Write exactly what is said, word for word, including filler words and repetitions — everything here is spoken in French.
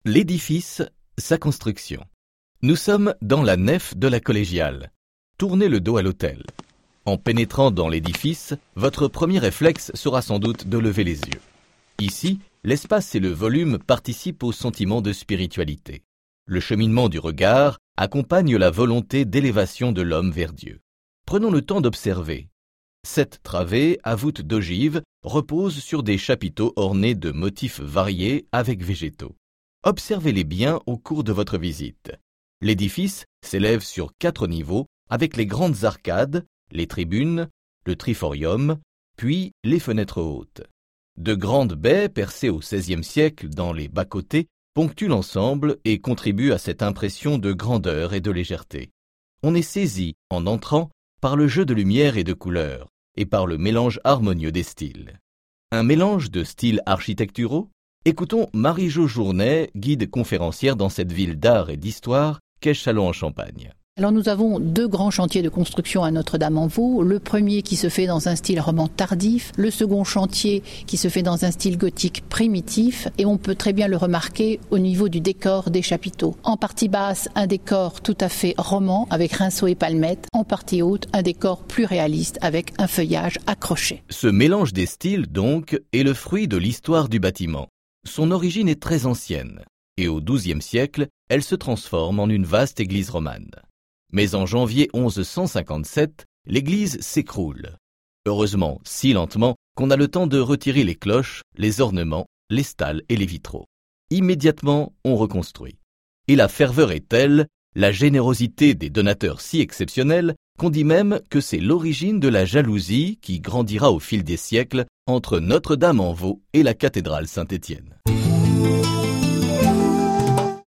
L'édifice, sa construction. Nous sommes dans la nef de la collégiale. Tournez le dos à l'autel. En pénétrant dans l'édifice, votre premier réflexe sera sans doute de lever les yeux. Ici, l'espace et le volume participent au sentiment de spiritualité. Le cheminement du regard accompagne la volonté d'élévation de l'homme vers Dieu. Prenons le temps d'observer. Sept travées à voûte d'ogive reposent sur des chapiteaux ornés de motifs variés avec végétaux. Observez-les bien au cours de votre visite. L'édifice s'élève sur quatre niveaux avec les grandes arcades, les tribunes, le triforium, puis les fenêtres hautes. De grandes baies percées au seizième siècle dans les bas-côtés ponctuent l'ensemble et contribuent à cette impression de grandeur et de légèreté. On est saisi, en entrant, par le jeu de lumière et de couleurs, et par le mélange harmonieux des styles. Un mélange de styles architecturaux? Écoutons Marie-Jo Journet, guide conférencière dans cette ville d'art et d'histoire qu'est Châlons-en-Champagne. Alors nous avons deux grands chantiers de construction à Notre-Dame-en-Vaux. Le premier qui se fait dans un style roman tardif, le second chantier qui se fait dans un style gothique primitif, et on peut très bien le remarquer au niveau du décor des chapiteaux. En partie basse, un décor tout à fait roman avec rinceaux et palmettes. En partie haute, un décor plus réaliste avec un feuillage accroché. Ce mélange des styles, donc, est le fruit de l'histoire du bâtiment. Son origine est très ancienne, et au douzième siècle, elle se transforme en une vaste église romane. Mais en janvier onze cent cinquante-sept, l'église s'écroule. Heureusement, si lentement qu'on a le temps de retirer les cloches, les ornements, les stalles et les vitraux. Immédiatement, on reconstruit. Et la ferveur est telle, la générosité des donateurs si exceptionnelle, qu'on dit même que c'est l'origine de la jalousie qui grandira au fil des siècles entre Notre-Dame-en-Vaux et la cathédrale Saint-Étienne.